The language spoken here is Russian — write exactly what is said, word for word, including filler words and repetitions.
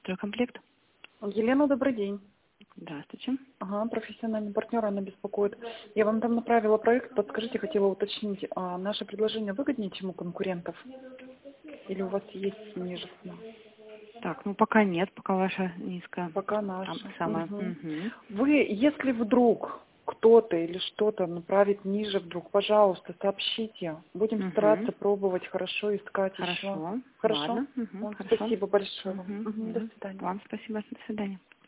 Стройкомплект. Елена, добрый день. Здравствуйте. Ага, профессиональный партнер, она беспокоит. Я вам там направила проект, подскажите, хотела уточнить, а наше предложение выгоднее, чем у конкурентов? Или у вас есть ниже цена? Так, ну пока нет, пока ваша низкая. Пока наша. Сам- самая. Угу. Мгм. Вы, если вдруг кто-то или что-то направит ниже вдруг, пожалуйста, сообщите. Будем Мгм. стараться пробовать, хорошо искать еще. Хорошо. Хорошо? Ладно. Мгм. Вот, Хорошо. спасибо большое вам. Мгм. Мгм, до Мгм. свидания. Вам спасибо. До свидания.